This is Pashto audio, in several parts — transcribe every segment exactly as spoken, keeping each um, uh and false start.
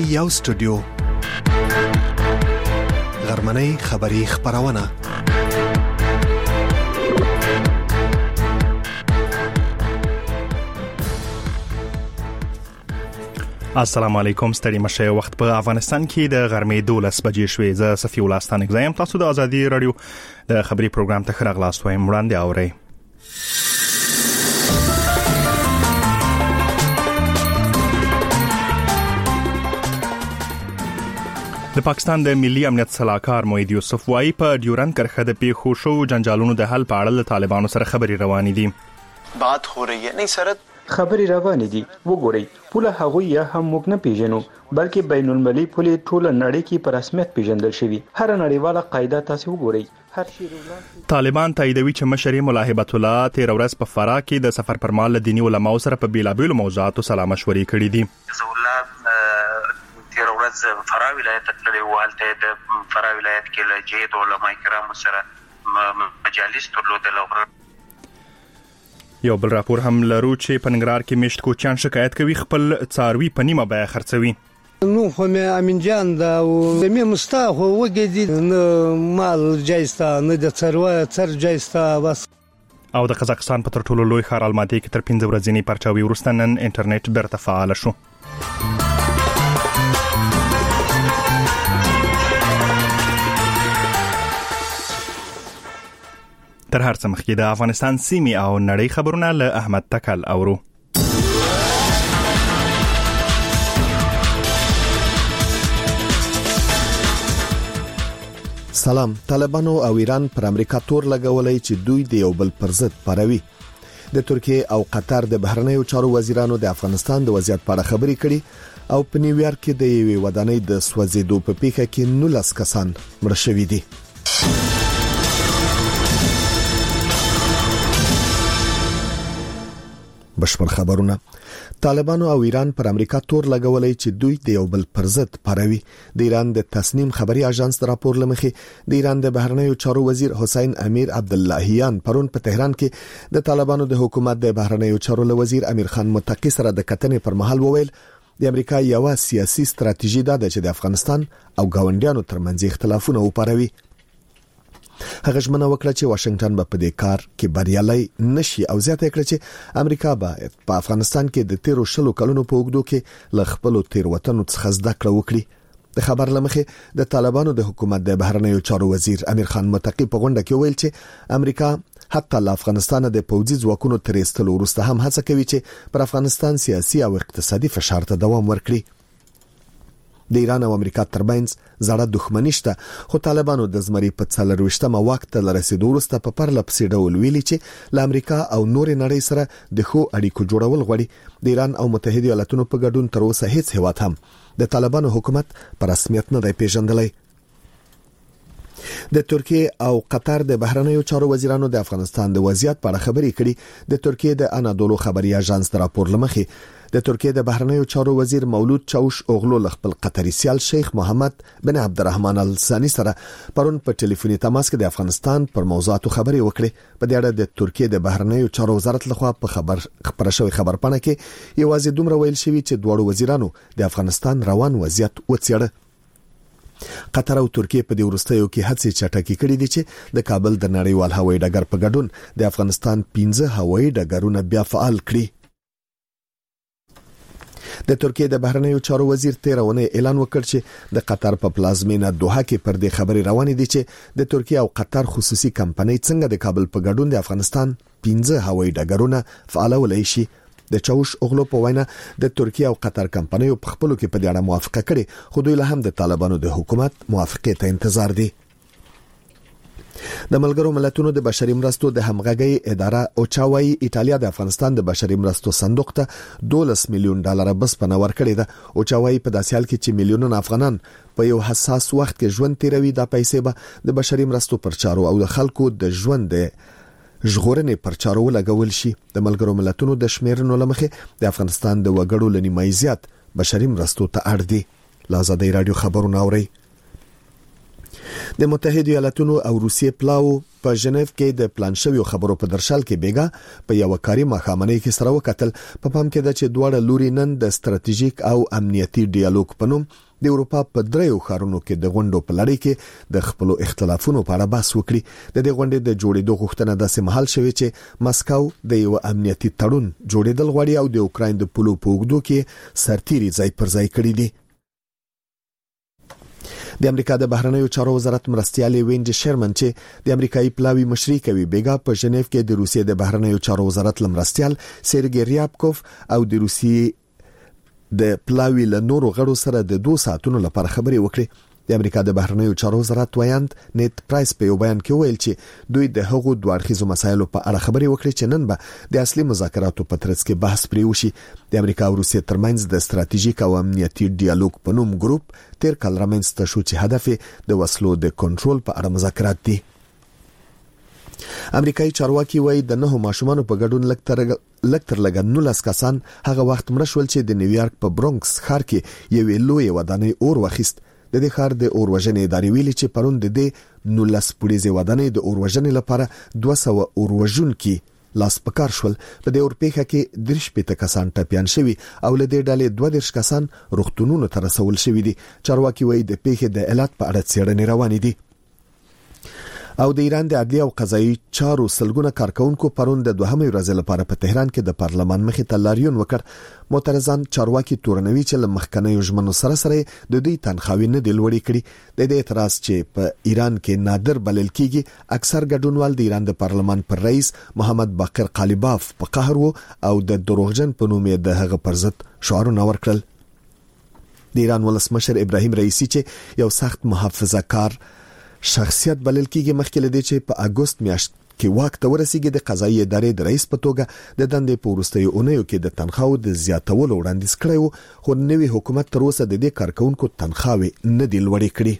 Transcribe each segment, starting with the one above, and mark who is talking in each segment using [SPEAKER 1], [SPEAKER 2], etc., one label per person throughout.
[SPEAKER 1] یو سټوډیو غرمنۍ خبری خبرونه. السلام علیکم، ستړي مشه. وخت په افغانستان کې د غرمې دولس بجې شوې. زه صفي الله ستانک زایم. تاسو د ازادي رادیو د خبري پروګرام ته خراغلاست وایم. وړاندې اورئ. د پاکستان د ملي امنیت صلاحکار موحد یوسف وايي په ډیورند کرښه د پیښو شو جنجالونو د حل په اړه د طالبانو سره خبرې روانې دي.
[SPEAKER 2] بات خو رہی ہے نہیں سره
[SPEAKER 3] خبرې روانې دي. وګورئ، پوله هغه یا هم موږ نه پیژنو، بلکې بین المللي پوله ټول نړۍ کې په رسمیت پیژندل شوی. هر نړیواله قاعده تاسو وګورئ. هر شی
[SPEAKER 1] طالبان تاییدوي چې مشر ملاحبت الله تیر ورځ په فراه کې د سفر پر مهال دینی علماو سره په بیلابیلو موضوعاتو سلام مشورې کړې دي.
[SPEAKER 4] تیر ورځ فراه ولایت تللی و، هلته د فراه ولایت کې له جهاد علماء کرام سره مجالس درلودل.
[SPEAKER 1] یو بل راپور هم لرو چې په ننګرهار کې مشت کوچیان شکایت کوي خپل څاروي په نیمه بیه خرڅوي.
[SPEAKER 5] نو خو مې امین جان دا او مې مستاخ وګدي نه مال جایستا نه د څاروي څر جایستا بس.
[SPEAKER 1] او د قزاقستان په تر ټولو لوی ښار الماتي کې تر پنځه ورځې پرچاوي وروسته نن انټرنیټ بیرته فعال شو. تر هر څه مخکې د افغانستان سیمې او نړۍ خبرونه له احمد تکل اورو.
[SPEAKER 6] سلام. طالبانو او ایران پر امریکا تور لګولای چې دوی د یو بل پر ضد پاروي. د ترکیه او قطر د بهرنیو چارو وزیرانو د افغانستان د وضعیت په اړه خبرې کړي او په نیویارک کې د یوې ودانۍ د سوځېدو په پیښه کې نولس کسان مړ شوي دي. بشپړ خبرونه. طالبانو او ایران پر امریکا تور لګولای چې دوی د یو بل پر ضد پاروي. د ایران د تسنیم خبري اژانس د راپور لمخې د ایران د بهرنیو چارو وزیر حسین امیر عبداللهیان پرون په تهران کې د طالبانو د حکومت د بهرنیو چارو وزیر امیر خان متقی سره د کتنې پر مهال وویل د امریکا یو سیاسي ستراتیژي ده چې د افغانستان او ګاونډیانو ترمنځ اختلافونه وپاروي. هغه ژمنه وکړه چې واشنگټن به په دې کار کې بریالي نشي او زیاته کړه چې امریکا به په افغانستان کې د تیرو شلو کلونو په اوږدو کې ل خپل تیروتنو څخه زده کړه وکړي. د خبر لمخې د طالبانو د حکومت د بهرنیو چارو وزیر امیر خان متقی په غونډه کې ویل چې امریکا حتی له افغانستان د پوځي ځواکونو تر ایستلو وروسته هم هڅه کوي چې پر افغانستان سیاسي او اقتصادي فشار ته دوام ورکړي. د ایران او امریکا ترمنځ زړه دښمني شته، خو طالبانو د زمري په څلرويشتمه وخت ته رسیدو وروسته په پرله پسې ډول ویلي چې له امریکا او نورې نړۍ سره د ښو اړیکو جوړول غواړي. د ایران او متحده ایالاتونو په ګډون تر اوسه هیڅ هیواد هم د طالبانو حکومت په رسمیت نه دی پیژندلی. د ترکیه او قطر د بهرنیو چارو وزیرانو د افغانستان د وضعیت په اړه خبرې کړي. د ترکیه د انادولو خبري اژانس د راپور لمخې د ترکیه د بهرنیو چارو وزیر مولود چاوش اوغلو خپل قطري سیال شیخ محمد بن عبدالرحمن الثانی سره پرون په ټلیفوني تماس کې د افغانستان پر موضوعاتو خبرې وکړي. په دې اړه د ترکیه د بهرنیو چارو وزارت لخوا په خبر خبر شوی خبرپاڼه کې یوازې دومره ویل شوی چې دوه وزیرانو د افغانستان روان وضعیت وڅېړه. قطر او ترکیه په دې وروستیو کې هڅې چټکې کړې دي چې د کابل د نړیوال هوایي ډګر په ګډون د افغانستان پنځه هوایي ډګرونه بیا فعال کړي. د ترکیه د بهرنیو چارو وزیر تیرونه اعلان وکړ چې د قطر په پلازمینه دوحه کې پر دې خبري روانې دي چې د ترکیه او قطر خصوصي کمپنۍ څنګه د کابل په ګډون د افغانستان پنځه هوایي ډګرونه فعالولای شي. د چاوش اوغلو په وینا د ترکیه او قطر کمپنیو په خپلو کې په دې اړه موافقه کړې، خو دوی له هم د طالبانو د حکومت موافقه ته انتظار دي. د ملګرو ملتونو د بشري مرستو د همغږي اداره اوچاوي ایتالیا د افغانستان د بشري مرستو صندوق ته دولس میلیون ډالر بسپنه ورکړې ده. اوچاوي په داسې حال کې چې میلیونونه افغانان په یو حساس وخت کې ژوند تیروي، د پیسې به د بشري مرستو پر چارو او د خلکو د ژوند د ژغورنې پر چارو لګول شي. د ملګرو ملتونو د شمیرنو لمخې د افغانستان د وګړو لنیمای زیات بشري مرستو ته اړ دي. لازادي رادیو خبرونه اوري. د متحده ایالاتونو او روسیې پلاو په ژنیف کې د پلان شوی خبرو په درشل کې بیګا په یو کاري مخامنۍ کې سره وکتل. په پام کې د چې دواړه لوري نن د ستراتیژیک او امنیتي ډیالوګ په نوم د اروپا په دریو ښارونو کې د غونډو په لړۍ کې د خپل اختلافونو په اړه بحث وکړي. د دې غونډې د جوړېدو غوښتنه داسې مهال شوې چې مسکو د یو امنیتي تړون جوړېدل غواړي او د اوکراین د پولو په اوږدو کې سرتیري ځای پر ځای کړی دي. د امریکا د بهرنیو چارو وزارت مرستیال وینډ شرمن چې د امریکایي پلاوی مشري کوي بیګا په ژنیف کې د روسیې د بهرنیو چارو وزارت لمرستیال سرګی ریابکوف او د روسیې د پلاوی له نورو غړو سره د دوه ساعتونو لپاره خبرې وکړي. د امریکا د بهرنیو چارو وزارت وایاند نیت پرایس په یو بیان کې ویل چې دوی د هغو دوه اړخیزو مسایلو په اړه خبرې وکړي چې نن به د اصلي مذاکراتو په ترڅ کې بحث پرې وشي. د امریکا او روسیې ترمنځ د ستراتیژیک او امنیتي ډیالوګ په نوم ګروپ تیر کال رامنځته شو چې هدف د وسلو د کنټرول په اړه مذاکرات دي. امریکایي چارواکي وایي د نهو ماشومانو په ګډون لکتر لکتر لګ نولس کسان هغه وخت مړ شول چې د نیویارک په برونکس ښار کې یو لوی ودانۍ اور وخیست. د دې ښار د اور وژنې ادارې ویلي چې پرون د دې نولس پولیسي ودانۍ د اور وژنې لپاره دوه سوه اور وژونکي لاس پکار شول. په دې اور پیښه کې درش پېته کسان ټپيان شوي او له دې ډلې دوه درش کسان روغتونونو ته رسول شوي دي. چارواکي وایي د پیښې د علت په اړه څېړنې روانې دي. او د ایران د عدلیه او قضایي چارو سلګونه کارکونکو پرون د دوهمې ورځې لپاره په تهران کې د پارلمان مخې ته لاریون وکړ. معترضان چارواکي تورنوي چې له مخکنیو ژمنو سره سره د دوی تنخواوي نه دی لوړې کړي. د دې اعتراض چې په ایران کې نادر بلل کیږي اکثر ګډونوال د ایران د پارلمان پر رئیس محمد باقر قالیباف په قهر وو او د دروغجن په نوم د هغه پر ضد شعارونه ورکړل. د ایران ولسمشر ابراهیم رئیسی چې یو سخت محافظه کار شخصیت بلل کېږي مخکې لدی چې په اگست میاشت کې واک ته ورسیږي د قضایي ادارې د رئیس په توګه د دندې په وروستیو اونیو کې د تنخواو د زیاتولو وړاندیز کړی وو، خو نوی حکومت تر اوسه د دې کارکونکو تنخواوې نه دی لوړې کړې.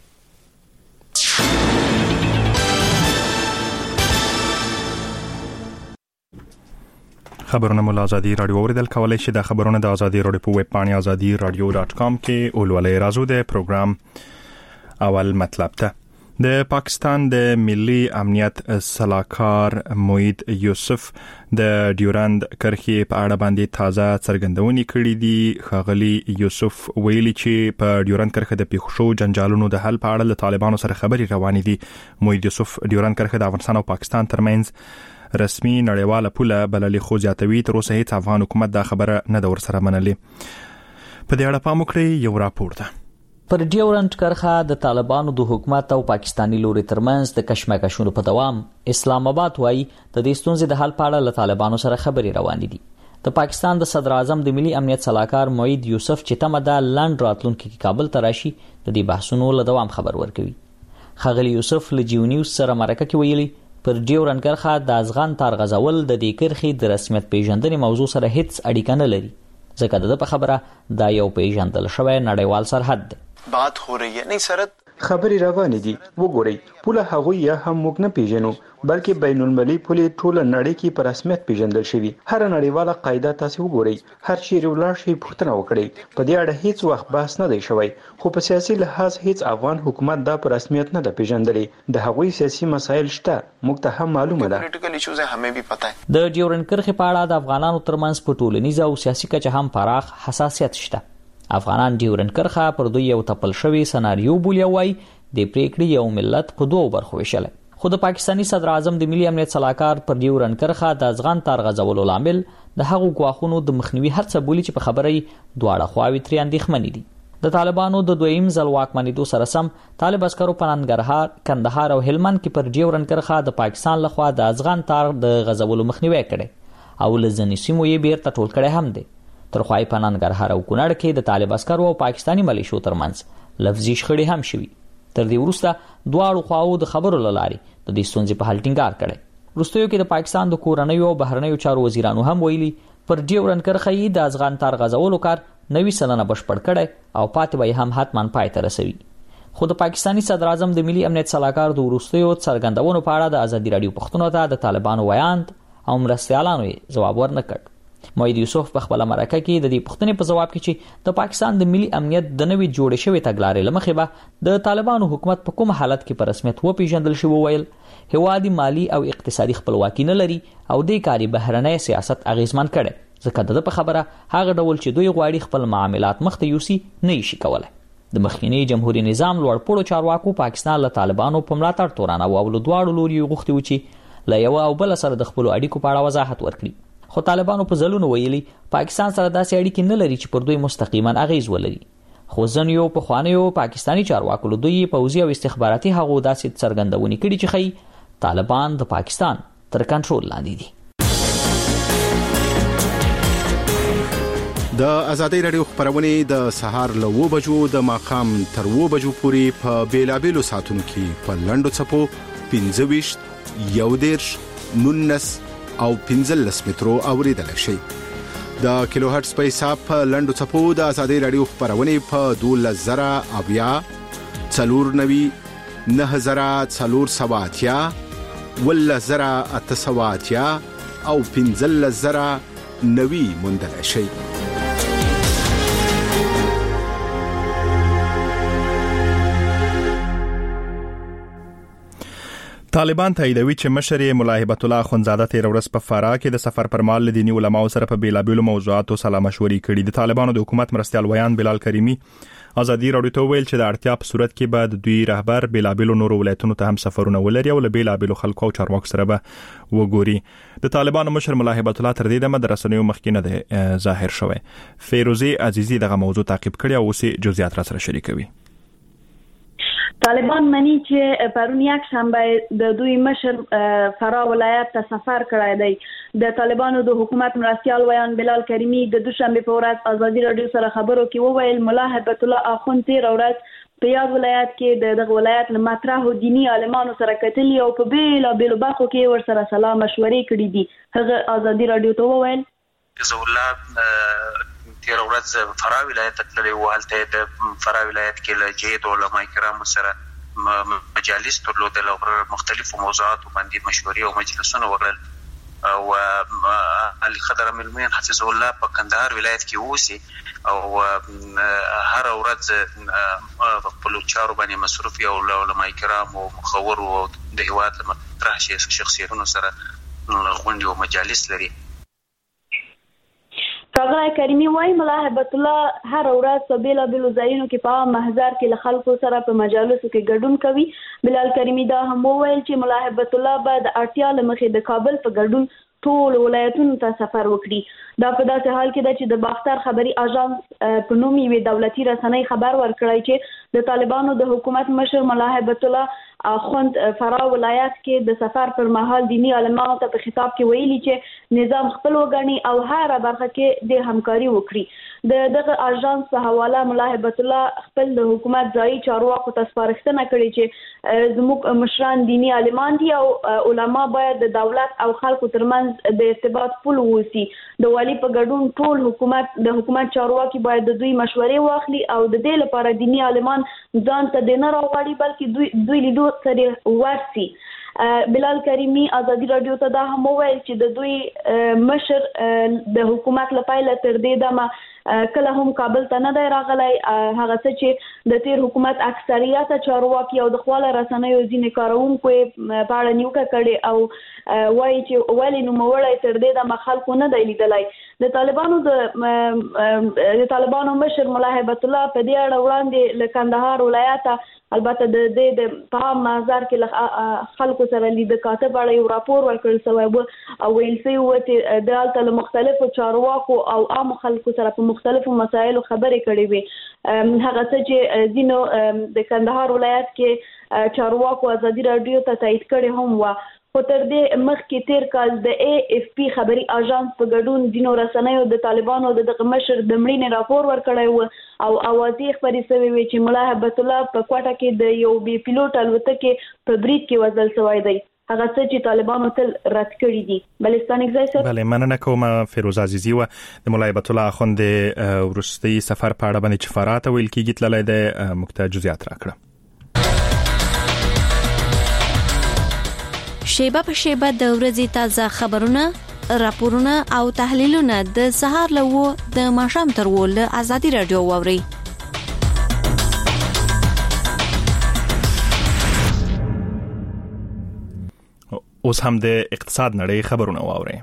[SPEAKER 1] خبرونه مول ازادي رادیو اوریدل کولای شي. د خبرونه د ازادي رادیو په ویب پاڼه ازادي رادیو ډاټ کام کې اولولې رازو د پروګرام اول مطلب ته. د پاکستان د ملي امنیت سلاکار موید یوسف د ډیورند کرښې په اړه باندې تازه څرګندونې کړې دي. ښاغلي یوسف ویلي چې په ډیورند کرښه د پیښو جنجالونو د حل په اړه له طالبانو سره خبرې روانې دي. موید یوسف ډیورند کرښه د افغانستان او پاکستان ترمنځ رسمي نړیواله پوله بللې، خو زیاتوي تر اوسه هیڅ افغان حکومت دا خبره نه د ورسره منلې. په دې اړه پام وکړئ، یو راپور ده.
[SPEAKER 7] پر ډیورند کرښه د طالبانو د حکومت او پاکستانی لوري ترمنځ د کشمکشونو په دوام اسلام آباد وایي د دې ستونزې د حل په اړه له طالبانو سره خبرې روانې دي. د پاکستان د صدر اعظم د ملي امنیت سلاکار موید یوسف چې تمه ده لند راتلونکي کې کابل ته راشي، د دې بحثونو له دوام خبر ورکوي. ښاغلي یوسف له جیو نیوز سره مرکه کې ویلي پر ډیورند کرښه د افغان تار غزول د دې کرښې د رسمیت پیژندنې موضوع سره هیڅ اړیکه نه لري، ځکه د په خبره دا یو پیژندل شوی نړیوال سرحد دی.
[SPEAKER 2] بات हो रही है नहीं सरद
[SPEAKER 3] خبرې روانې دي. وګورئ، پوله هغوی یا هم موږ نه پیژنو، بلکې بین المللي پولې ټوله نړۍ کې په رسمیت پیژندل شوي. هر نړیواله قاعده تاسو وګورئ، هر چیرې ولاړ شئ پوښتنه وکړئ. په دې اړه هیڅ وخت بحث نه دی شوی، خو په سیاسي لحاظ هیڅ افغان حکومت دا په رسمیت نه ده پیژندلې. د هغوی سیاسي مسایل شته، موږ ته هم معلومه ده.
[SPEAKER 2] پولیټیکل ایشوز همې به پته ہے.
[SPEAKER 7] د ډیورند کرښې په اړه د افغانانو ترمنځ په ټولنیز او سیاسي کچه هم پراخ حساسیت شته. افغانان ډیورند کرښه پر دوی یو تپل شوی سناریو بولي، وای د پریکړې یو ملت په دوه برخو ویشل. خو د پاکستانی صدر اعظم د ملي امنیت سلاکار پر ډیورند کرښه د افغان تار غزولو لامل د هغو غواخونو د مخنیوي هرڅه بولي چې په خبرې دواړه خواوې ترې اندېښمنې دي. د طالبانو د دویم ځل واکمنېدو سره سم طالب عسکرو په ننګرهار، کندهار او هلمند کې پر ډیورند کرښه د پاکستان لخوا د افغان تار د غزولو مخنیوي کړي او له ځینې سیمو یې بیرته ټول کړي هم دي. تر خوای په ننګرهار او کونړ کې د طالب عسکرو او پاکستانی ملیشو ترمنځ لفظي شخړې هم شوي. تر دې وروسته دواړو خواو د خبرو له لارې د دې ستونزې په حل ټینګار کړی. وروستیو کې د پاکستان د کورنیو او بهرنیو چارو وزیرانو هم ویلي پر ډیورند کرښه یې د افغان تار غزولو کار نوي سلنه بشپړ کړی او پاتې به هم حتما پای ته رسوي. خو د پاکستانی صدر اعظم د ملي امنیت سلاکار د وروستیو څرګندونو په اړه د ازادي رادیو پښتون ته د طالبانو ویاند او مرستیالانو جواب ورنکړ. موید یوسف په خپل مرکه کې د دې پوښتنې په جواب کې چې د پاکستان د ملي امنیت د نوي جوړ شوی تګلارې لمخې به د طالبانو حکومت په کوم حالت کې په رسمیت وپیژندل شو، ویل هوادي مالی او اقتصادي خپلواکي نه لري او د کاري بهرنۍ سیاست اغیزمن کړي، ځکه د په خبره هغه ډول چې دوی غواړي خپل معاملات مخته یوسي نه شي کولای. د مخکینی جمهوریت نظام لوړ پوړو چارواکو پاکستان له طالبانو په ملاتړ تورانه او له دواړو لوري غوښتي و چې له یو او بل سره د خپل اړیکو په اړه وضاحت ورکړي، خو طالبانو په ځلونو ویلي پاکستان سره داسې اړیکې نه لري چې پر دوی مستقیما اغیز ولري. خو ځینو په خوانیو پاکستانی چارواکو له دوی پوځي او استخباراتي هغو داسې څرګندونې کړي چې ښیي طالبان د پاکستان تر کنټرول لاندې دي.
[SPEAKER 8] د ازادي رادیو خبرونه د سهار له و بجو د ماقام تر و بجو پورې په بیلابېلو ساتونو کې په لندو چپو پنځه ویشت یو دیرش نونس او پنځلس مترو اوریدل شي. د کیلو هرتز په حساب په لندو چپو د ازادي رادیو خبرونه په دولس زره اویا څلور نوي نه زره څلور سواتیا ول زره اته سواتیا او پنځلس زره نوي موندل شي.
[SPEAKER 1] طالبان تاییدوي چې مشر مولا هبت الله اخوندزاده تیر ورځ په فراه کې د سفر پر مهال دیني علماو سره په بیلابېلو موضوعاتو سلا مشورې کړي. د طالبانو د حکومت مرستیال ویان بلال کریمی ازادي رادیو ته ویل چې د اړتیا په صورت کې به د دوی رهبر بیلابېلو نورو ولایتونو ته هم سفرونه ولري او له بیلابېلو خلکو او چارواکو سره به وګوري. د طالبانو مشر مولا هبت الله تر دې دمه د رسنیو مخکې نه دی ظاهر شوی. فیروزی عزیزی دغه موضوع تعقیب کړي او اوس جزئیات را سره شریکوي.
[SPEAKER 9] طالبان منی چې پرون یک شنبه د دوی مشر فراه ولایت ته سفر کړی دی. د طالبانو د حکومت مرستیال ویان بلال کریمی د دوشنبه په ورځ ازادي رادیو سره خبرو کې وویل مولا هبت الله اخوند تیر ورځ په یاد ولایت کې د دغه ولایت له مطرح دینی عالمانو سره کتلی او په بیلابېلو برخو کې ورسره سلا مشورې کړې دي. هغه ازادي رادیو ته وویل
[SPEAKER 4] تیر ورځ فراه ولایت ته تللی و، هلته د فراه ولایت کې له جید علماء کرامو سره مجالس درلودل او مختلفو موضوعاتو باندې مشورې او مجلسونه وکړل. او علي خضر ملمین حفظه الله په کندهار ولایت کې اوسي او هر ورځ په خپل چارو باندې مصروف او علماء کرام او مخور او د هیواد مطرح شخصیتونو سره غونډې او مجالس لري.
[SPEAKER 9] ښاغلی کریمي وایي مولا هبت الله هر ورځ په بیلابېلو ځایونو کې په عام محضر کې له خلکو سره په مجالسو کې ګډون کوي. بلال کریمي دا هم وویل چې مولا هبت الله به د اړتیا له مخې د کابل په ګډون ټول ولایتونو ته سفر وکړي. دا په داسې حال کې ده چې د باختر خبري اژانس په نوم یوې دولتي رسنۍ خبر ورکړی چې د طالبانو د حکومت مشر مولا هبت الله اخوند فراه ولایت کې د سفر پر مهال دینی علماو ته په خطاب کې ویلي چې نظام خپل وګڼي او هر برخه کې د همکاري وکړي. د دغه اژانس په حواله مولا هبت الله خپل د حکومت ځایي چارواکو ته سپارښتنه کړې چې زموږ مشران دینی عالمان دي او علما باید د دولت او خلکو ترمنځ د ارتباط پل ووسي. د والی په ګډون ټول حکومت د حکومت چارواکي باید د دوی مشورې واخلي او د دې لپاره دینی عالمان ځان ته د نه راوړي بلکې دوی دوی لیدو سره ورسي. بلال کریمی ازادي رادیو ته دا هم وویل چې د دوی مشر د حکومت لپاره تر دې دمه کله هم کابل ته نه دی راغلی. هغه څه چې د تیر حکومت اکثریت چارواکي او د خواله رسنیو ځینې کارونکو په اړه نیوکه کړې او وایي چې ولې نوموړی تر دې دمه خلکو نه دی لیدلی. د طالبانو د د طالبانو مشر مولا هبت الله په دې اړه وړاندې له کندهار ولایته البته د دې د په عام محضر کې خلکو سره لید کاتب اړه یو راپور ورکړل شوی و او ویل شوی و چې دلته له مختلفو چارواکو او عام خلکو سره په مختلفو مسایلو خبرې کړې وي. هغه څه چې ځینو د کندهار ولایت کې چارواکو ازادي رادیو ته تایید کړي هم و. خو تر دې مخکې تیر کال د ای اف پی خبري اژانس په ګډون ځینو رسنیو د طالبانو د دغه مشر د مړینې راپور ورکړی و او اوازې خپرې شوې وې چې مولا هبت الله په کوټه کې د یو بي پیلوټ الوتکې په برید کې وژل شوی دی. هغه څه چې طالبانو تل رد کړی دي. بلستان اگزایسر
[SPEAKER 1] بله مننه کوم فیروز عزیزی و د مولا هبت الله اخوند ورستي سفر په اړه باندې چې فراه ته ویل کېږي تللی دی موږ جزئیات راکړه.
[SPEAKER 10] شیبه په شیبه د ورځې تازه خبرونه راپورونه او تحلیلونه د سهار له و د ماښام تر و له ازادي رادیو واوري.
[SPEAKER 1] اوس هم د اقتصاد نړۍ خبرونه واوري.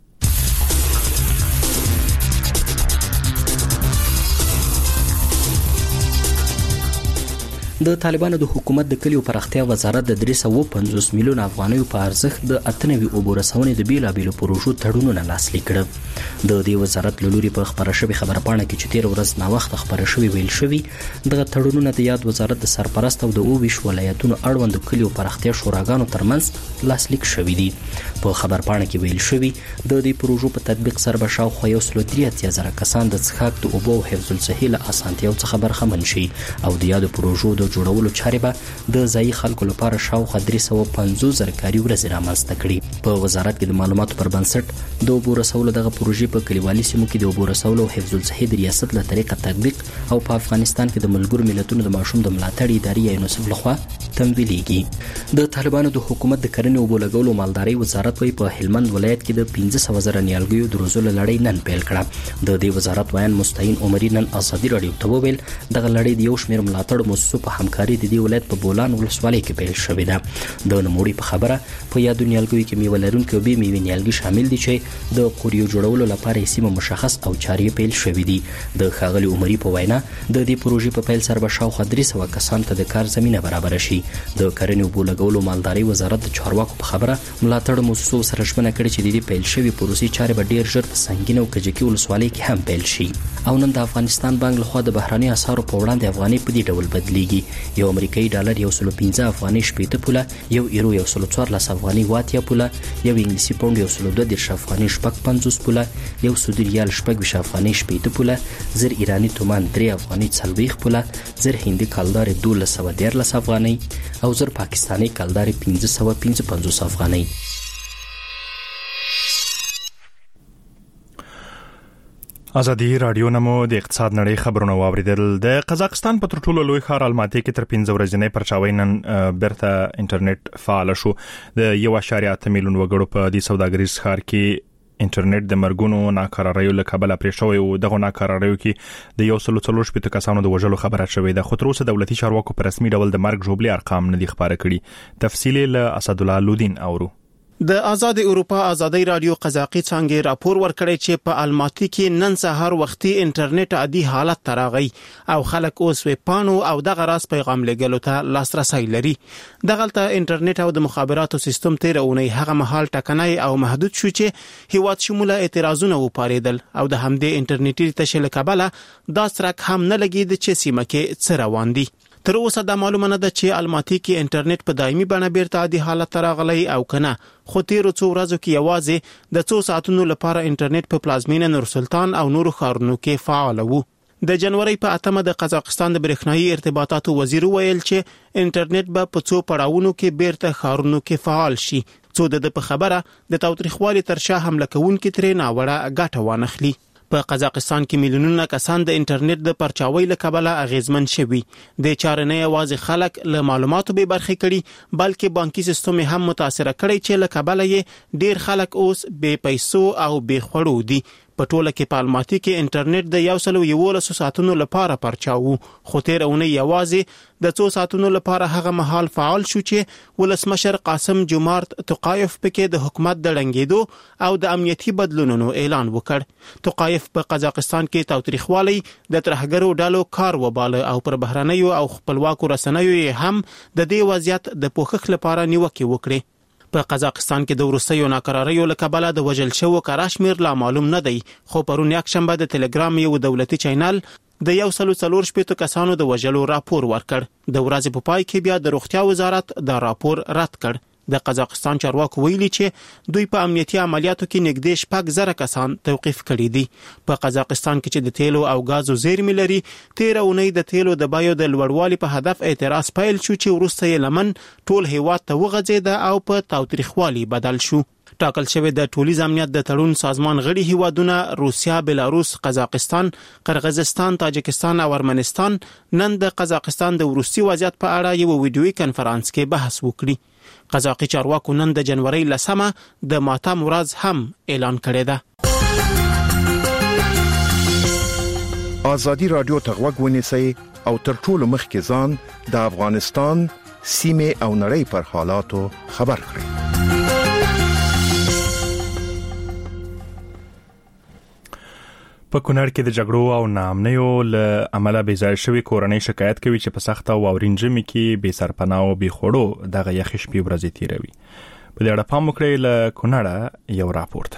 [SPEAKER 11] د طالبانو د حکومت د کلیو پراختیا وزارت د درې سوه پنځوس میلیون افغانیو په ارزښت د اته نوي اوبو رسونې د بیلابیلو پروژو تړونونه لاسلیک کړل. د دې وزارت له لوري په خبره شوې خبره پاڼه کې چې تیر ورځ نا وخت خبره شوې ویل شوې دغه تړونونه د یاد وزارت د سرپرست او د اوه ویشت ولایتونو اړوند کلیو پراختیا شوراګانو ترمنځ لاسلیک شوې دي. په خبر پاڼه کې ویل شوې د دې پروژو په تطبیق سره به شاوخوا یو سل درې اتیا زره کسان د څښاک د اوبو او حفظ الصحې له اسانتیاو څخه برخمن شي او د یادو پروژو د جوړولو چارې به د ځایي خلکو لپاره شاوخوا درې سوه پنځوس زره کاري ورځې رامنځته کړي. په وزارت کې د معلوماتو پر بنسټ د اوبو رسولو دغه پروژې په کلیوالي سیمو کې د اوبو رسولو او حفظ الصحې د ریاست له طریقه تطبیق او په افغانستان کې د ملګرو ملتونو د ماشوم د ملاتړ ادارې یونیسف لخوا تمویلېږي. د طالبانو د حکومت د کرنې اوبو لګولو مالدارۍ وزارت وايي په هلمند ولایت کې د پنځه سوه زره نیالګیو د روزلو لړۍ نن پیل کړه. د دې وزارت وایي مستعین عمري نن ازادي رادیو ته وویل دغه لړۍ د یو شمېر ملاتړ مؤسسو په همکاري د دې ولایت په بولان ولسوالۍ کې پیل شوې ده. د نوموړي په خبره په یادو نیالګیو کې میوه لرونکي او بې میوې نیالګي شامل دي چې د قوریو جوړولو لپاره یې سیمه مشخص او چارې پیل شوې دي. د ښاغلي عمري په وینا د دې پروژې په پیل سره به شاوخوا درې سوه کسانو ته د کار زمینه برابره شي. د کرنې اوبو لګولو مالدارۍ وزارت د چارواکو په خبره ملاتړ مؤسسو سره ژمنه کړې چې د دې پیل شوي پروسې چارې به ډېر ژر په سنګین او کجکي ولسوالۍ کې هم پیل شي. او نن د افغانستان بانک لخوا د بهراني اسعارو په وړاندې افغاني په دې ډول بدلیږي. یو امریکایي ډالر یو سل پنځه افغاني شپېته پوله، یو ایرو یو سل څوارلس افغاني اووه اتیا پوله، یو انګلیسي پاونډ یو سل دوه دېرش افغاني شپږ پنځوس پوله، یو سعودي ریال شپږ ویشت افغاني شپېته پوله، زر ایراني تومان درې افغاني څلوېښت پوله، زر هندي کلدار دولس سوه دیارلس افغاني او زر پاکستاني کلدار پنځه سوه پنځه پنځوس افغاني.
[SPEAKER 1] ازادي رادیو نمو د اقتصاد نړۍ خبرونه واوریدل. د قزاقستان په تر ټولو لوی ښار الماتي کې تر پنځه ورځې پرچاوي نن برته انټرنیټ فعال شو. د یو اشاریه اته میلیون وګړو په دې سوداګریز ښار کې انټرنیټ د مرګونو ناکراریو له کبله پرې شوی او دغه ناکراریو کې د یو سل څلور شپېته کسانو د وژلو خبره شوې ده. خو تر اوسه دولتي چارواکو په رسمي ډول د مرګ ژوبلې ارقام نه دي خبره کړي. تفصیل له اسدالله لودین اورو.
[SPEAKER 12] د آزاد اروپا آزادی رادیو قزاقي څنګه راپور ورکړی چې په الماتي کې نن سهار وختي انټرنیټ عادي حالت تراغی او خلک اوس وې پانو او دغه راس پیغام لګلو ته لاسرسي لري. دغلته انټرنیټ او د مخابراتو سیستم تیرونه هغه مهال ټکنای او محدود شو چې هیواد شموله اعتراضونه وپاریدل او د همدې انټرنیټي تشل کبله دا سرک هم نه لګید چې سیمه کې څه روان دي. تر اوسه دا معلومه نه ده چې الماتي کې انټرنیټ په دایمي بڼه بیرته عادي حالت راغلی او کنه. خو تیرو څو ورځو کې یوازې د څو ساعتونو لپاره انټرنیټ په پلازمینه نور سلطان او نورو ښارونو کې فعال وو. د جنوري په اتمه د قزاقستان د برېښنايي ارتباطاتو وزیر ویل چې انټرنیټ به په څو پړاوونو کې بیرته ښارونو کې فعال شي څو د په خبره د تاوتریخوالي تر شا حمله کوونکي ترې ناوړه ګټه وانخلي. په قزاقستان کې میلیونونه کسان د انټرنیټ د پرچاوي له کبله اغیزمن شوي. د چارې نه یوازې خلک له معلوماتو به برخې کړي بلکې بانکي سیستم هم متاثر کړي چې له کبله یې ډیر خلک اوس بې پیسو او بې خوړو دي. په ټوله کې په الماتي کې انټرنیټ د یو سل یوولس ساعتونو لپاره پرچاو خو تیرونه یوازې د څو ساعتونو لپاره هغه مهال فعال شو چې ولسمشر قاسم جمارت توقایف پکې د حکومت د ړنګېدو او د امنیتي بدلونونو اعلان وکړ. توقایف په قزاقستان کې تاوتریخوالي د ترهګرو ډلو کار وباله او پر بهرنیو او خپلواکو رسنیو هم د دې وضعیت د پوښښ لپاره نیوکه وکړي. په قزاقستان کې د وروستیو ناکراریو له کبله د وژل شوو کاراشمیر لا معلوم نه دی خو پرون یکشنبه د ټلګرام یو دولتي چینل د یو سل څلور شپېته کسانو د وژلو راپور ورکړ. د ورځې په پای کې بیا د روغتیا وزارت دا راپور رد کړ. د قزاقستان چارواکو ویلي چې دوی په امنیتي عملیاتو کې نږدې شپږ زره کسان توقیف کړي دي. په قزاقستان کې چې د تیلو او غازو زیرمې لري تیر اونۍ د تیلو د بیو د لوړوالي په هدف اعتراض پیل شو چې وروسته یې لمن ټول هیواد ته وغځېده او په تاوتریخوالي بدل شو. ټاکل شوی د ټولیز امنیت د تړون سازمان غړي هیوادونه روسیا، بلاروس، قزاقستان، قرغیزستان، تاجکستان او ارمنستان نن د قزاقستان د وروستي وضعیت په اړه یو ویډیويي کنفرانس کې بحث وکړي. قزاقي چارواکو نن د جنوري لسمه د ماتم ورځ هم اعلان کړی ده.
[SPEAKER 8] ازادي رادیو ته غوږ ونیسئ او تر ټولو مخکې ځان د افغانستان سیمه او نړۍ پر حالاتو خبر کړئ.
[SPEAKER 1] په کونړ کې د جګړو او ناامنیو له امله بې ځای شوی کورنۍ شکایت کوي چې په سخت او واورین ژمي کې بې سرپناه او بې خوړو دغه یخ شپې ورځې تیروي. په دې اړه پام وکړئ. له کونړه یو راپورټ.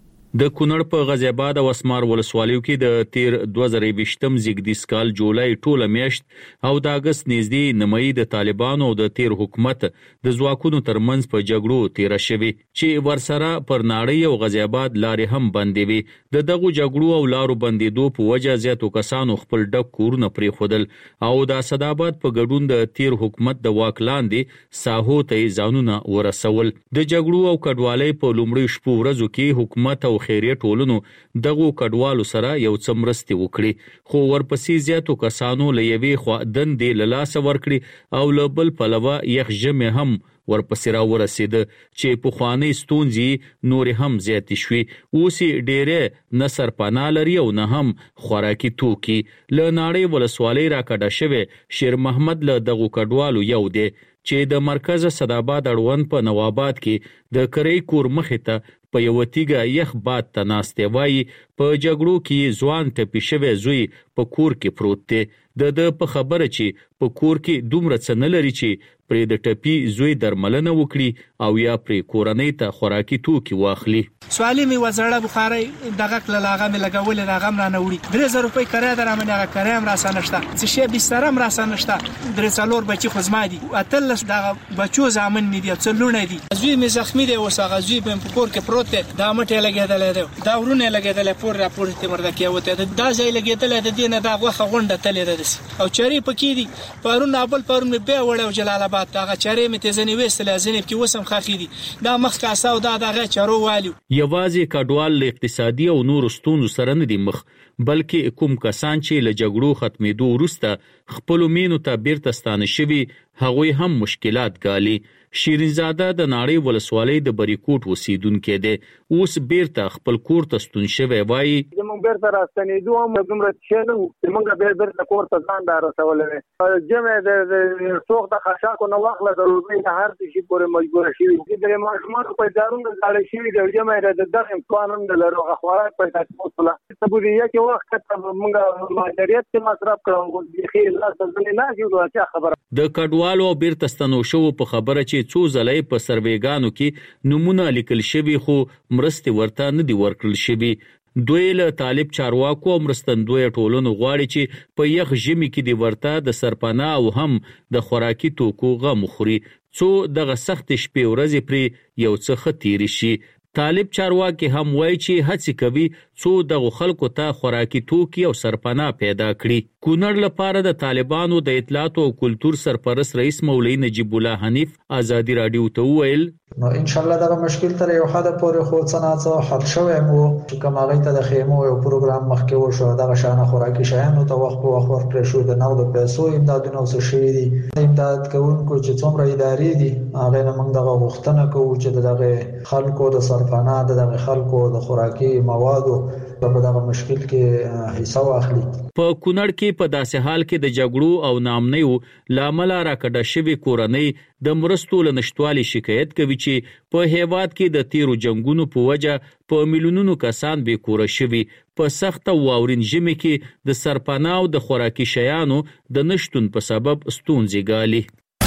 [SPEAKER 13] د کونړ په غازی آباد او اسمار ولسوالیو کې د تیر دوه زره بیشتم زیږدیز کال جولای ټوله میاشت او د اگست نږدې نیمایي د طالبانو او د تیر حکومت د ځواکونو ترمنځ په جګړو تیر شوی چې ورسره پر ناړۍ او غازی آباد لارې هم بندې وي. د دغه جګړو او لارو بندېدو په وجه زیاتو کسانو خپل ډک کورونه پرېښودل او د اسداباد په ګډون د تیر حکومت د واک لاندې ساحو ته ځانونه ورسول. د جګړو او کډوالۍ په لومړي شپو ورځو کې حکومت او خیریه ټولنو دغه کډوالو سره یو څه مرستې وکړي، خو ورپسې زیاتو کسانو له یوې خوا دندې له لاسه ورکړي او له بل پلوه یخ ژمي هم ورپسې را ورسېده چې پخوانۍ ستونزې نورې هم زیاتې شوې. اوس یې ډېرې نه سرپناه لري او نه هم خوراکي توکي. له ناړۍ ولسوالۍ راکډه شوی شیر محمد له دغو کډوالو یو دی چې د مرکز صداباد اړوند په نواباد کې د کرۍ کور مخې ته په یو تیګه یخ باد ته ناسته وایي په جګړو کې ځوان ټپي شوی زوی په کور کې پروت دی. د د په خبره چې په کور کې دومره څه نه لري چې پرې د ټپي زوی درملنه وکړي او یا پرې کورنۍ ته خوراکي توکي واخلي.
[SPEAKER 14] سوالي می وزړه بخاري دغه کلاغه می لګول دغه هم نه وړي. درې زره روپۍ کرایه درامه نه کرایه هم راسه نشته. څه شی بستر هم راسه نشته. درې څلور بچي خزما دي. اتل دغه بچو زامن نه دي څلونه دي. زوی می زخمی دی وسغه زوی په کور کې پروت دی. دا مټه لګیدل دی. دا ورونه لګیدل پور راپور ته مرده کې وته. دا ځای لګیدل د دینه دا غوخه غونډه تلې ده او چری پکې دي. پرون ابل پرون می به وړ او جلال آباد دغه چری می تزنی وستل ازنیب کې وسم خاخې دي. دا مخ کاسه او دا دغه چرو والو.
[SPEAKER 13] یوازې کډوال اقتصادي او نور ستونزو سره نه دي مخ، بلکې کوم کسان چې له جګړو ختمېدو وروسته خپل مینو ته بیرته ستانه شوي هغوی هم مشکلات ګالي. شیرینزاده د ناړۍ ولسوالۍ د بریکوټ اوسیدونکی دی. اوس بیرته خپل کور ته ستون شوی وایي
[SPEAKER 15] زموږ بیرته راستنېدو هم دومره ښه نه وو. زموږ بیرته کور ته ځان را رسولی دی. جمع د څوک د خاشاکو نه واخله د روزۍ نه هر څه شي پورې مجبوره شوي. د ماشومانو په ادارونو زاړه شوي دي او جمع د دغه امکان هم نه لرو. هغه خوراک پیدا کوله ته بودیجه کې وخت ته موږ ماجریت کې مصرف کړو. بیخي لاس ځنې نه جوړه چې خبره
[SPEAKER 13] د کډوالو بیرته ستنو شو په خبره چې څو ځلې په سروېګانو کې نمونه لیکل شوی خو مرستې ورته نه دی ورکړل شوی. دوی له طالب چارواکو او مرستندوی ټولنو غواړي چې په یخ ژمي کې دی ورته د سرپناه او هم د خوراکي توکو غم خوري څو دغه سخت شپې ورځې پرې یو څه خطیر شي. طالب چارواکي هم وایي چې هڅه کوي څو دغه خلکو ته خوراکي توکي او سرپناه پیدا کړي. کونړ لپاره د طالبانو د اطلاعات او کلتور سرپرست رئیس مولوی نجیب الله حنیف ازادي رادیو ته وویل
[SPEAKER 16] نو ان شاء الله دا مشکل تر یو حد پورې خو څنګه حل شوی مو چې کومه غیته د خیمو یو پروګرام مخکې وشو دغه شانه خوراکي شیانو ته وخت په وخت ورکړل شو. د نو د پیسو امدادونه اوس شوي دي. امداد کوونکو چې څومره ادارې دي هغه نه موږ دغه غوښتنه کوو چې دغه خلکو د سرپناه دغه خلکو د خوراکي موادو په دغه مشکل کې حصہ واخلي.
[SPEAKER 13] په کونړ کې په داسې حال کې د جګړو او ناامنیو لامل راکډه شوی کورنۍ د مرستو له نشټوالي شکایت کوي چې په هیواد کې د تیرو جنگونو په وجه په میلیونونو کسان بې کوره شوي. په سخت او واورین ژمي کې د سرپناه او د خوراکي شیانو د نشټون په سبب ستونزې ګالي.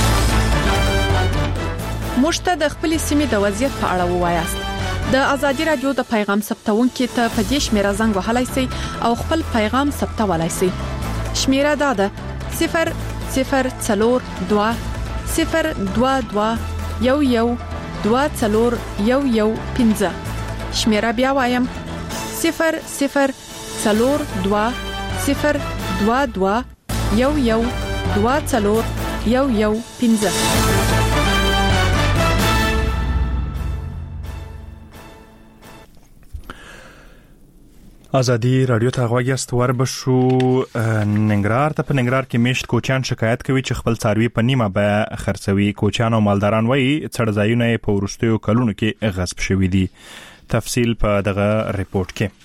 [SPEAKER 17] مشته د خپل سیمې د وضعیت په اړه ووایاست. د ازادي رادیو د پیغام ثبتونکو ته په دې شمیره زنګ وهلای شئ او خپل پیغام ثبتولای شئ. شمیره دا ده صفر صفر څلور دوه صفر دوه دوه یو یو دوه څلور یو یو پنځه. شمیره بیا وایم صفر صفر څلور دوه صفر دوه دوه یو یو دوه څلور یو یو پنځه.
[SPEAKER 1] ازادي رادیو ته غوږی است وربشو ننګرهار ته په ننګرهار کې میشت کوچیان شکایت کوي چې خپل څاروي په نیمه بیه خرڅوي. کوچیان او مالداران وایي څړځایونه یې په وروستیو کلونو کې غصب شوي دي. تفصیل په دغه ریپورت کې.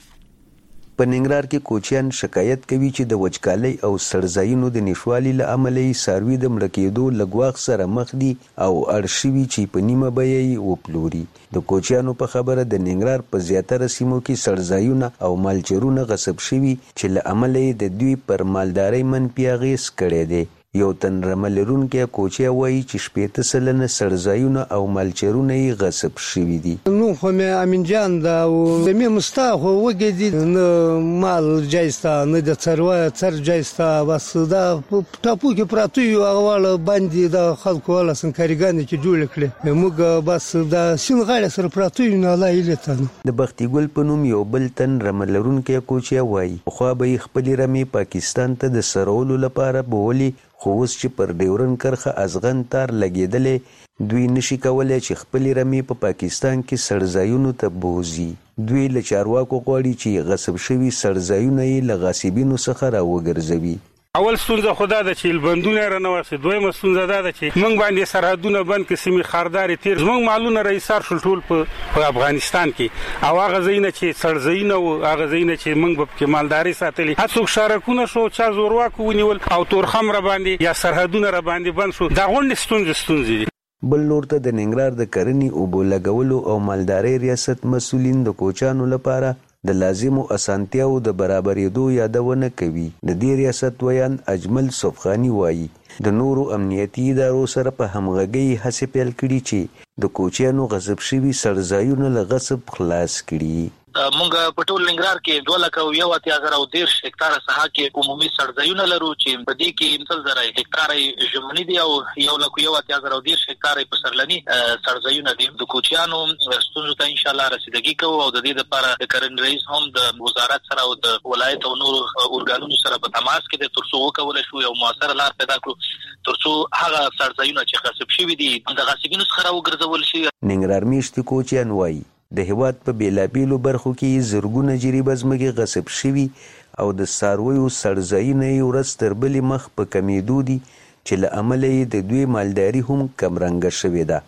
[SPEAKER 18] په ننګرهار کې کوچیان شکایت کوي چې د وچکالۍ او سړځایونو د نشوالي له امله یې څاروي د مړه کېدو له ګواښ سره مخ دي او اړ شوي چې په نیمه بیه یې وپلوري. د کوچیانو په خبره د ننګرهار په زیاتره سیمو کې سړځایونه او مالچرونه غصب شوي چې له امله یې د دوی پر مالدارۍ منفي اغېز کړی دی. یو تن رملرونکی کوچیا وایي چې شپېته سلنه سړځایونه او مالچرونه یې غصب شوي دي.
[SPEAKER 5] نو خو مې امین جان دا او د مې مستا خو وګدي نه مال جایستا نه د څروي څر جایستا بس دا ټاپو کې پراته یو هغه باندې د خلکو ولا سنکارګان چې جوړ کړي موږ بس دا سین غاړه سره پراته یو نه لایلته.
[SPEAKER 18] د بختي ګل په نوم یو بل تن رملرونکی کوچیا وایي خو به خپل رمي پاکستان ته د سرولو لپاره بوولي، خو اوس چې پر ډیورن کرخه ازغن تار لګېدلې دوی نشي کولای چې خپل رمي په پا پاکستان کې سړځایونو ته بوزي. دوی له چارواکو غواړي چې غصب شوي سړځایونه یې له غاصبینو څخه راوګرځوي.
[SPEAKER 19] اول ستونزه خدا د چیل بندونه رانواسي، دویمه ستونزه دا ده چې موږ باندې سرحدونه بند کې سیمې خارداري تیر موږ مالونه رئیسار شول ټول په افغانستان کې او هغه ځایونه چې سړځایونه او هغه ځایونه چې موږ په مالداري ساتلي هڅوک شارکونه شو چا زورواکو ونیول او تورخم را باندې یا سرحدونه را باندې بند شو. دا غونډې ستونزې ستونزې دي.
[SPEAKER 18] بل نور ته د ننګرهار د کرنې اوبو لګولو او مالدارۍ ریاست مسؤلین د کوچانو لپاره د لازمو اسانتیاو د برابرېدو یادونه کوي. د دې ریاست ویان اجمل صفخانی وایي د نورو امنیتي ادارو سره په همغږۍ هڅې پیل کړي چې د کوچیانو غصب شوي سړځایونه له غصب خلاص کړي.
[SPEAKER 20] مونږ په ټول ننګرهار کې دوه لکه یو اتیا زره او دېرش هکتاره ساحه کې عمومي سړځایونه لرو چې په دې کې مثل زره هکتاره ژمني دي او یو لکه یو اتیا زره او دېرش هکتاره پسرلني سړځایونه دي. د کوچیانو ستونزو ته ان شاء الله رسیدګي کوو او د دې لپاره د کرنې رئیس هم د وزارت سره او د ولایت او نورو اورګانونو سره په تماس کې د ترڅو وکولای شو یو موثر لار پیدا کړو ترڅو هغه سړځایونه چې غصب شوي دي د غاصبینو څخه راوګرځول شي.
[SPEAKER 18] ننګرهار میشتي کوچیان وایي د هیواد په بیلابیلو برخو کې زرګونه جریبه ځمکې غصب شوي او د څارویو سړځایونه یې ورځ تر بلې مخ په کمیدو دي چې له امله یې د دوی مالداري هم کمرنګه شوې ده.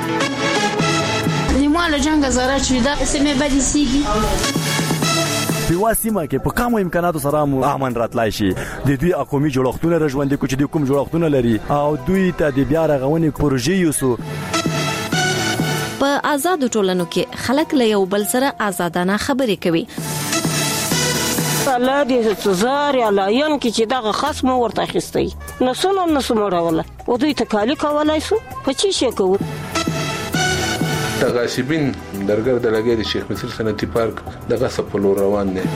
[SPEAKER 21] نیمه له جنګه زره چې دا سیمې بدې سیږي
[SPEAKER 22] په سیمه کې په کومو امکاناتو سره مو امن راتلای شي. د دوی اقومي جوړښتونه رژوندې کوي چې د کوم جوړښتونه لري او دوی ته د بیا رغونې پروژې یوسو.
[SPEAKER 10] په آزادو ټولنو کې خلک له یو بل سره آزادانه خبرې کوي.
[SPEAKER 23] الله دې زار یا لاین کې چې دغه خصم ورته اخیستی نسونه نسمه راوله او دوی ته کالی کولای سو په چی شي کوو.
[SPEAKER 24] د غاصبین درګر د لګي د شیخ مصر صنعتي پارک د غصب په لور روان دي.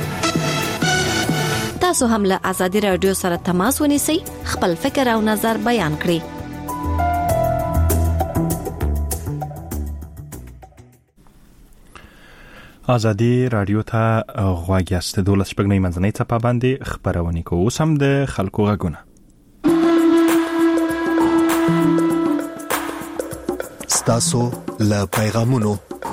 [SPEAKER 10] تاسو هم له آزادي رادیو سره تماس ونیسئ، خپل فکر او نظر بیان کړئ.
[SPEAKER 1] آزادي رادیو ته غوږ یاست. دولس شپږنۍ منځنۍ څپه باندې خپرونې کوو. اوس هم د خلکو غږونه.
[SPEAKER 6] ستاسو له پیغامونو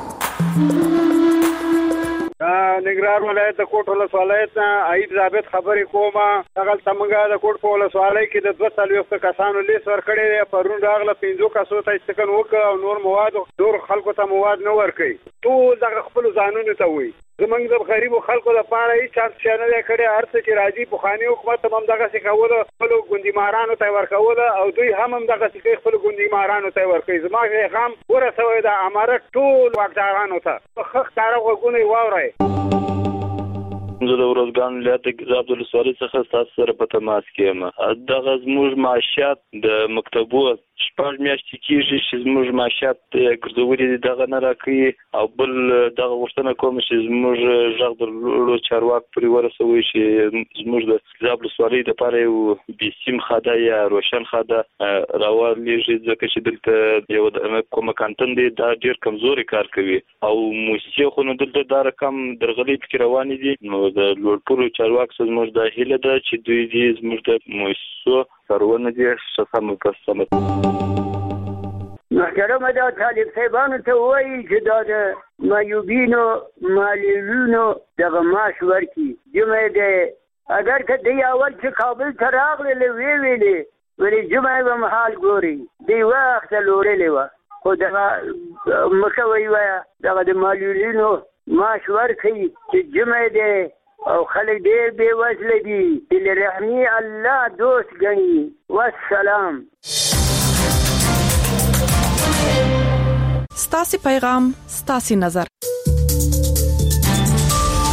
[SPEAKER 15] ننګرهار ولایت د کوټ ولسوالۍ نه عید ضابط خبرې کومه. دغلته موږ د کوټ په ولسوالۍ کې د دوه څلوېښتو کسانو لیست ورکړی دی. پرون راغله پنځو کسو ته استکن وکړه او نور مواد نور خلکو ته مواد نه ورکوي. ټول دغه خپلو ځانونو ته وایي. زمونږ د غریبو خلکو لپاره هېڅ چانس شی نه دی کړی. هر څه چې راځي پخواني حکومت هم همدغسې کوله، خپلو ګوندیمارانو ته یې ورکوله او دوی هم همدغسې کوي، خپلو ګوندیمارانو ته یې ورکوي. زما پیغام ورسوی د امارت ټول واکدارانو ته په ښه ښکاره غوږونه یې واورئ.
[SPEAKER 25] زه د ورځګان ولایت د عبدالولسوالۍ څخه ستاسو سره په تماس کې یم. دغه زموږ معاشات د مکتبو شپږ میاشتې کېږي چې زموږ معاشات ګرځولي دي، دغه نه راکوي. او بل دغه غوښتنه کوم چې زموږ غږ د لوړو چارواکو پورې ورسوي چې زموږ د ګیزاب ولسوالۍ دپاره یو بېسیم خاده یا روشن خاده راولېږي، ځکه چې دلته یو کومه کانتن دی دا ډېر کمزوري کار کوي او موسسې خو نو دلته دا رقم درغلۍ پکې روانې دي. نو د لوړپوړو چارواکو څخه زموږ دا هیله ده چې دوی دې زموږ د موسسو کارونه دي ښه سمه په سمه.
[SPEAKER 2] محترم دا طالب صاحبانو ته وایي چې دا د مایوبینو معلولینو دغه معاش ورکړي. جمعه ده اگر که دی اول چې کابل ته راغلل وی ویلې ولې جمعه به محال ګوري دی وخت لورلې و خو دغه مشوي وایي دغه د معلولینو معاش ورکړي چې جمعه ده او خلک ډېر بې وزله دي د رحمي الله دوست ګڼي. والسلام.
[SPEAKER 17] ستاسي پیغام ستاسي نظر.